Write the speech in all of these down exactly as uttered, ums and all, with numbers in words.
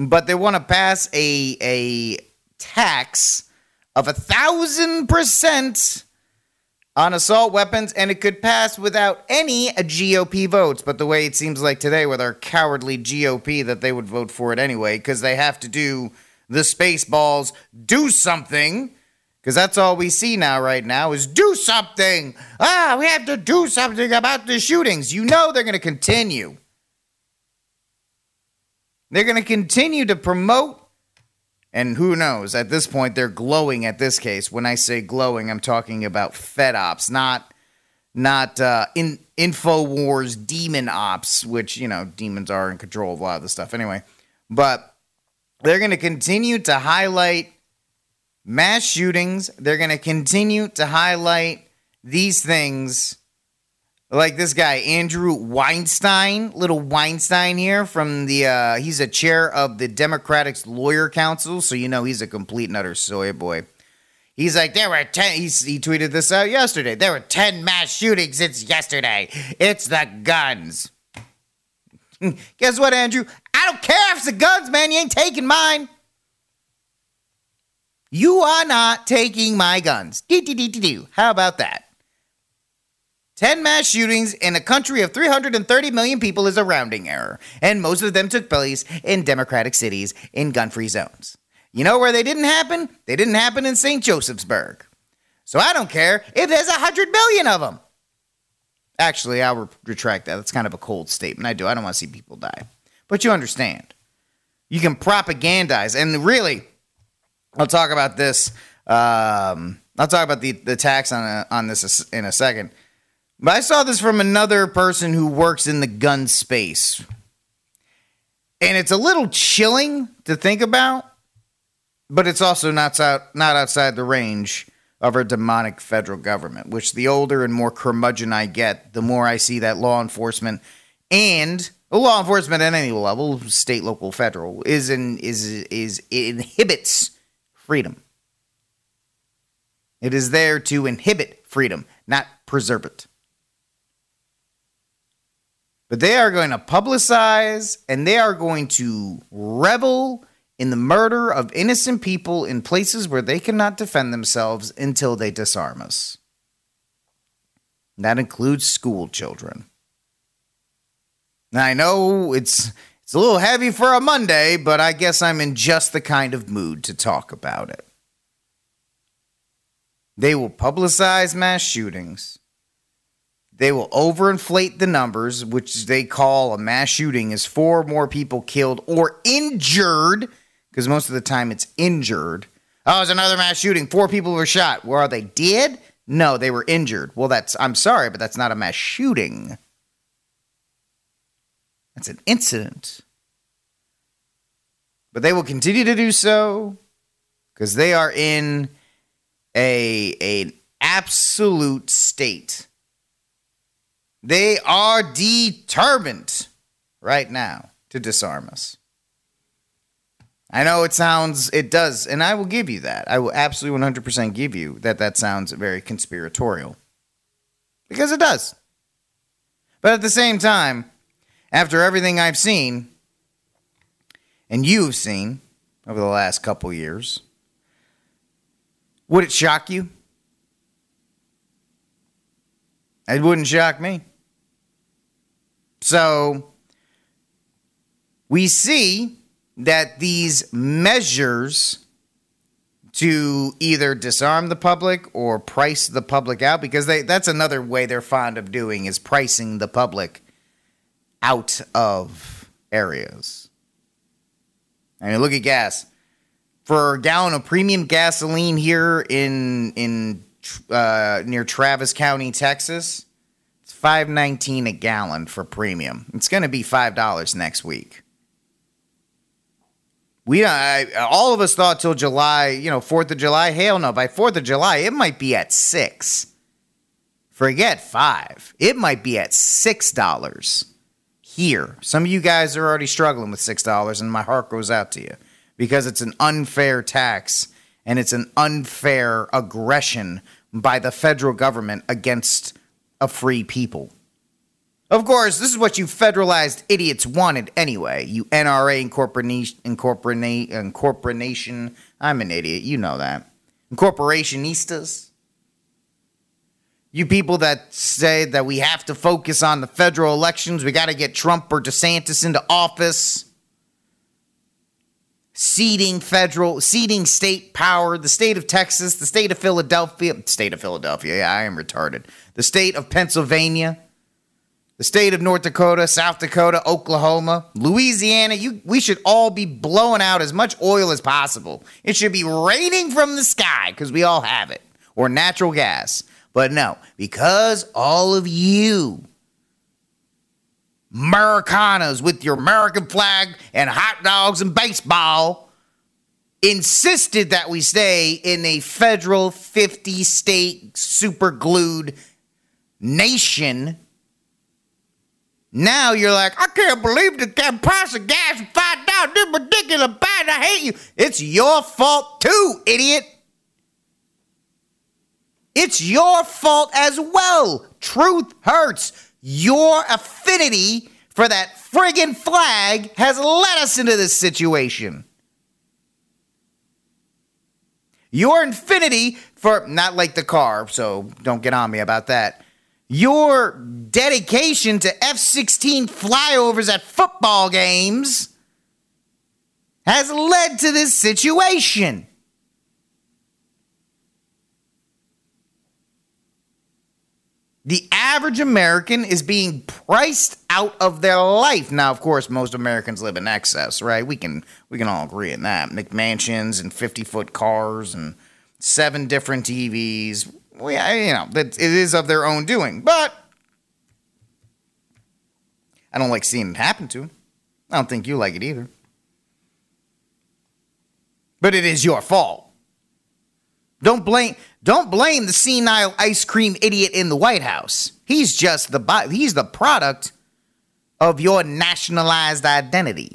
but they want to pass a a tax of a thousand percent on assault weapons, and it could pass without any G O P votes. But the way it seems like today with our cowardly G O P, that they would vote for it anyway, because they have to do the space balls, do something, because that's all we see now right now is do something. Ah, we have to do something about the shootings. You know they're going to continue. They're going to continue to promote. And who knows? At this point, they're glowing at this case. When I say glowing, I'm talking about Fed Ops, not not uh, in InfoWars Demon Ops, which, you know, demons are in control of a lot of this stuff anyway. But they're going to continue to highlight mass shootings. They're going to continue to highlight these things. Like this guy, Andrew Weinstein, little Weinstein here from the, uh, he's a chair of the Democratic Lawyer Council, so you know he's a complete and utter soy boy. He's like, there were ten, he's, he tweeted this out yesterday, there were ten mass shootings since yesterday. It's the guns. Guess what, Andrew? I don't care if it's the guns, man, you ain't taking mine. You are not taking my guns. Do-do-do-do-do. How about that? ten mass shootings in a country of three hundred thirty million people is a rounding error, and most of them took place in democratic cities in gun-free zones. You know where they didn't happen? They didn't happen in Saint Josephsburg. So I don't care if there's one hundred million of them. Actually, I'll re- retract that. That's kind of a cold statement. I do. I don't want to see people die. But you understand. You can propagandize. And really, I'll talk about this. Um, I'll talk about the, the tax on, a, on this in a second. But I saw this from another person who works in the gun space. And it's a little chilling to think about, but it's also not, not outside the range of our demonic federal government, which the older and more curmudgeon I get, the more I see that law enforcement and law enforcement at any level, state, local, federal, is in, is is it inhibits freedom. It is there to inhibit freedom, not preserve it. But they are going to publicize and they are going to revel in the murder of innocent people in places where they cannot defend themselves until they disarm us. And that includes school children. Now, I know it's it's a little heavy for a Monday, but I guess I'm in just the kind of mood to talk about it. They will publicize mass shootings. They will overinflate the numbers, which they call a mass shooting is four more people killed or injured, because most of the time it's injured. Oh, it's another mass shooting. Four people were shot. Well, are they dead? No, they were injured. Well, that's, I'm sorry, but that's not a mass shooting. That's an incident. But they will continue to do so because they are in a an absolute state. They are determined right now to disarm us. I know it sounds, it does, and I will give you that. I will absolutely one hundred percent give you that that sounds very conspiratorial. Because it does. But at the same time, after everything I've seen, and you've seen over the last couple years, would it shock you? It wouldn't shock me. So, we see that these measures to either disarm the public or price the public out, because they that's another way they're fond of doing is pricing the public out of areas. I mean, look at gas. For a gallon of premium gasoline here in in uh, near Travis County, Texas, it's five nineteen a gallon for premium. It's going to be five dollars next week. We I, all of us thought till July, you know, fourth of July. Hell no, by fourth of July, it might be at six. Forget five. It might be at six dollars here. Some of you guys are already struggling with six dollars, and my heart goes out to you because it's an unfair tax and it's an unfair aggression by the federal government against a free people. Of course, this is what you federalized idiots wanted anyway. You N R A incorporation, incorporate, incorporation. I'm an idiot. You know that. Incorporationistas. You people that say that we have to focus on the federal elections. We got to get Trump or DeSantis into office. Ceding federal, ceding state power. The state of Texas, the state of Philadelphia. State of Philadelphia. Yeah, I am retarded. The state of Pennsylvania. The state of North Dakota, South Dakota, Oklahoma, Louisiana, you, we should all be blowing out as much oil as possible. It should be raining from the sky because we all have it. Or natural gas. But no, because all of you Americanas with your American flag and hot dogs and baseball insisted that we stay in a federal fifty-state super-glued nation. Now you're like, I can't believe the price of gas is five dollars. This is ridiculous. Bad. I hate you. It's your fault too, idiot. It's your fault as well. Truth hurts. Your affinity for that friggin' flag has led us into this situation. Your infinity for, not like the car, so don't get on me about that. Your dedication to F sixteen flyovers at football games has led to this situation. The average American is being priced out of their life. Now, of course, most Americans live in excess, right? We can we can all agree on that. McMansions and fifty-foot cars and seven different T Vs. Well, yeah, you know, it is of their own doing. But I don't like seeing it happen to them. I don't think you like it either. But it is your fault. Don't blame don't blame the senile ice cream idiot in the White House. He's just the he's the product of your nationalized identity.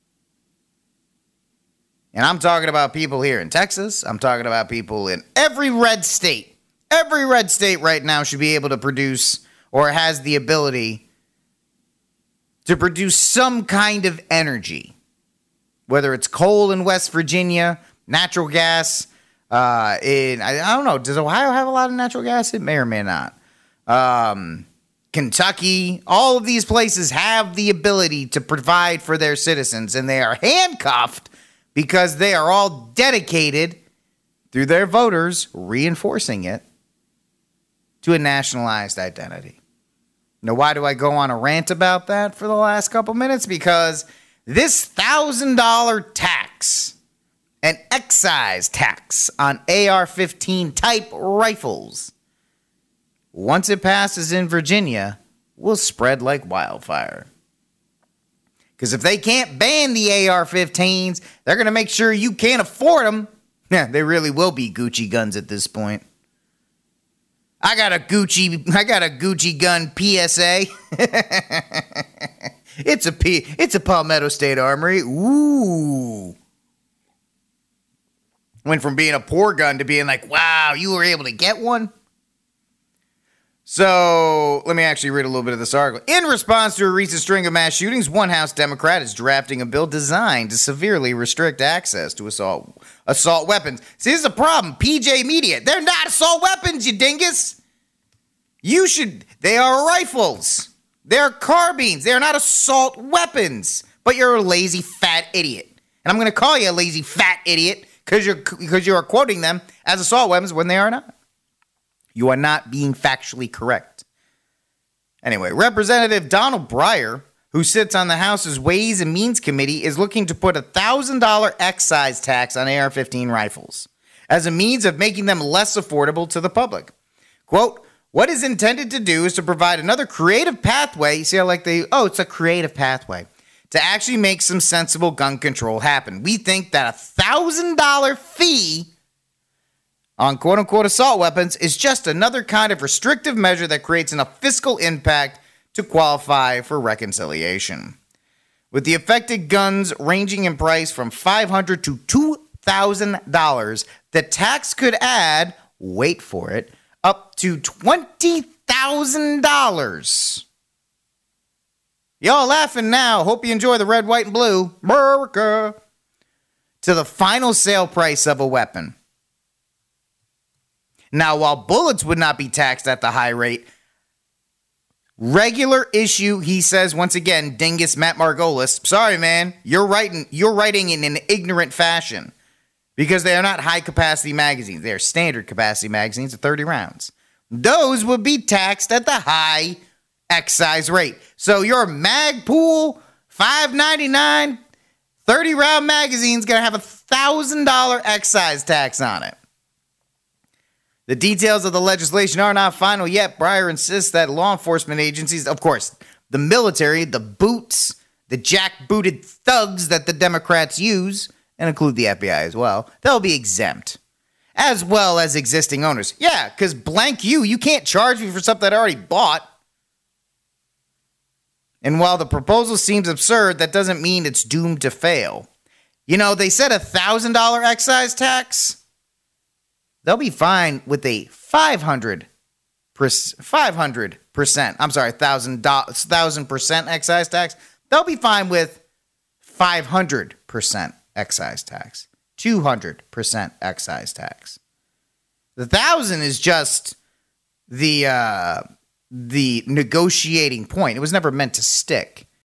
And I'm talking about people here in Texas. I'm talking about people in every red state. Every red state right now should be able to produce or has the ability to produce some kind of energy. Whether it's coal in West Virginia, natural gas. Uh, in I, I don't know. Does Ohio have a lot of natural gas? It may or may not. Um, Kentucky, all of these places have the ability to provide for their citizens, and they are handcuffed because they are all dedicated through their voters reinforcing it to a nationalized identity. Now, why do I go on a rant about that for the last couple minutes? Because this one thousand dollars tax, an excise tax on A R fifteen type rifles, once it passes in Virginia, will spread like wildfire. Because if they can't ban the A R fifteens, they're going to make sure you can't afford them. Yeah, they really will be Gucci guns at this point. I got a Gucci, I got a Gucci gun P S A. It's a P, it's a Palmetto State Armory. Ooh. Went from being a poor gun to being like, wow, you were able to get one? So, let me actually read a little bit of this article. In response to a recent string of mass shootings, one House Democrat is drafting a bill designed to severely restrict access to assault assault weapons. See, this is a problem. P J Media, they're not assault weapons, you dingus. You should, they are rifles. They're carbines. They're not assault weapons. But you're a lazy fat idiot. And I'm going to call you a lazy fat idiot because you're, because you are quoting them as assault weapons when they are not. You are not being factually correct. Anyway, Representative Donald Breyer, who sits on the House's Ways and Means Committee, is looking to put a one thousand dollars excise tax on A R fifteen rifles as a means of making them less affordable to the public. Quote, what is intended to do is to provide another creative pathway. See how like they, oh, it's a creative pathway to actually make some sensible gun control happen. We think that a one thousand dollars fee on quote-unquote assault weapons is just another kind of restrictive measure that creates enough fiscal impact to qualify for reconciliation. With the affected guns ranging in price from five hundred dollars to two thousand dollars, the tax could add, wait for it, up to twenty thousand dollars Y'all laughing now. Hope you enjoy the red, white, and blue. America. To the final sale price of a weapon. Now, while bullets would not be taxed at the high rate, regular issue, he says, once again, Dingus Matt Margolis, sorry, man, you're writing, you're writing in an ignorant fashion because they are not high-capacity magazines. They are standard capacity magazines of thirty rounds. Those would be taxed at the high excise rate. So your Magpul five ninety-nine thirty round magazine is going to have a one thousand dollars excise tax on it. The details of the legislation are not final yet. Breyer insists that law enforcement agencies, of course, the military, the boots, the jackbooted thugs that the Democrats use, and include the F B I as well, they'll be exempt. As well as existing owners. Yeah, because blank you, you can't charge me for something I already bought. And while the proposal seems absurd, that doesn't mean it's doomed to fail. You know, they said a one thousand dollars excise tax. They'll be fine with a five hundred percent, five hundred percent, I'm sorry, one thousand percent excise tax. They'll be fine with five hundred percent excise tax. two hundred percent excise tax. The thousand is just the uh, the negotiating point. It was never meant to stick.